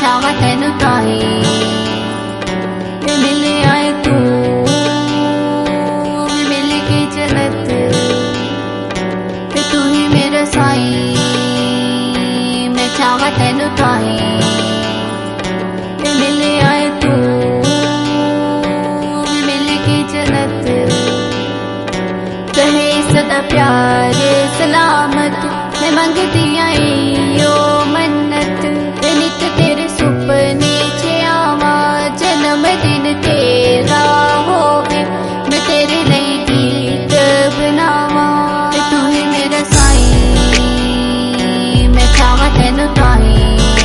चाहवा तेनू ताही मिले आए तू मिल के जन्नत तू ही मेरा साई मैं चाहवा तेनू ताही मिले आए तू मिल के जन्नत कहे सदा प्यार सलामत मैं मंगती आई यो मन्नत नित तेरे सुपने च आवा जन्म दिन तेरा होवे मैं तेरे लिए गीत बनावा तू ही मेरा साई मैं चाहवा तेनू ताही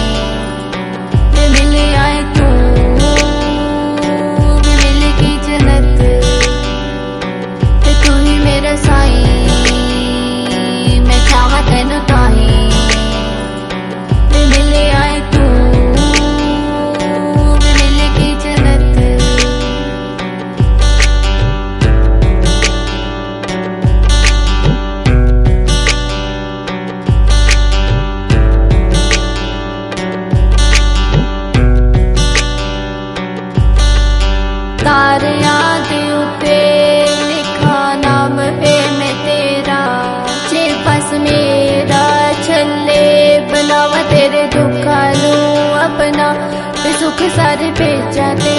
मिले आए तू मिल की जन्नत तू ही मेरा साई मैं चाहवा तेनू ताही मिले आए तू मिल की जन्नत तारियां दे उत्ते लिखा नाम है मैं तेरा जे बस मेरा छल्ले बनावा तेरे दुखा नू अपना सुख सारे भेजा